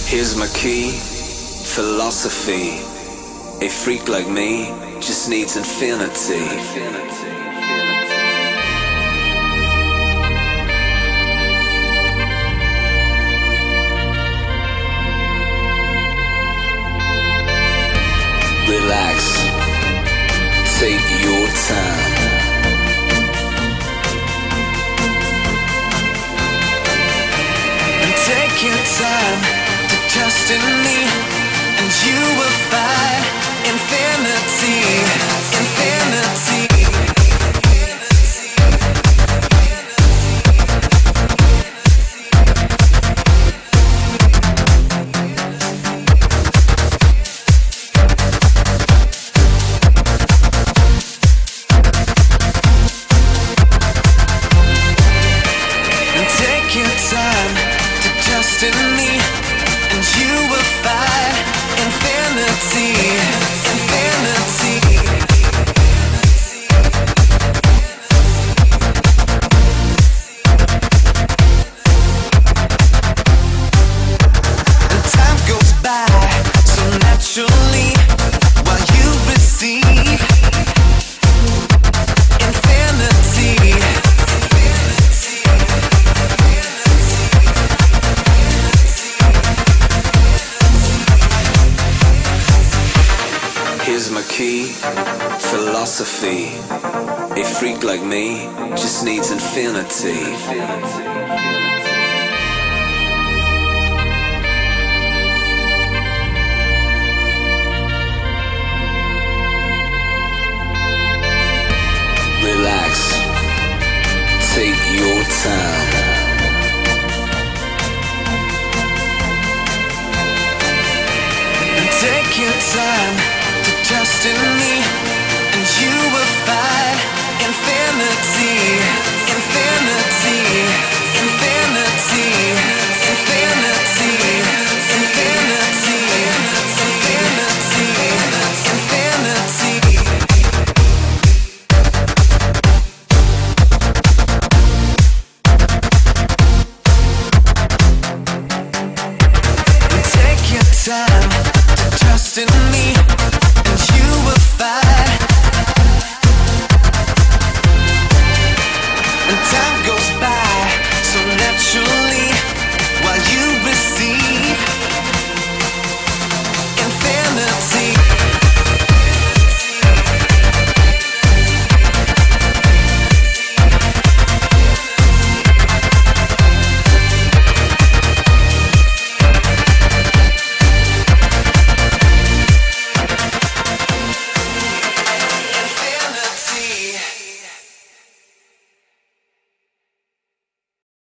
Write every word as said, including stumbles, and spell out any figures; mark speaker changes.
Speaker 1: Here's my key, philosophy. A freak like me just needs infinity. Relax, take your time.
Speaker 2: And take your time to trust in me, and you will find infinity, infinity.
Speaker 1: Here's my key, philosophy. A freak like me just needs infinity. Relax, take your time.
Speaker 2: And take your time to trust in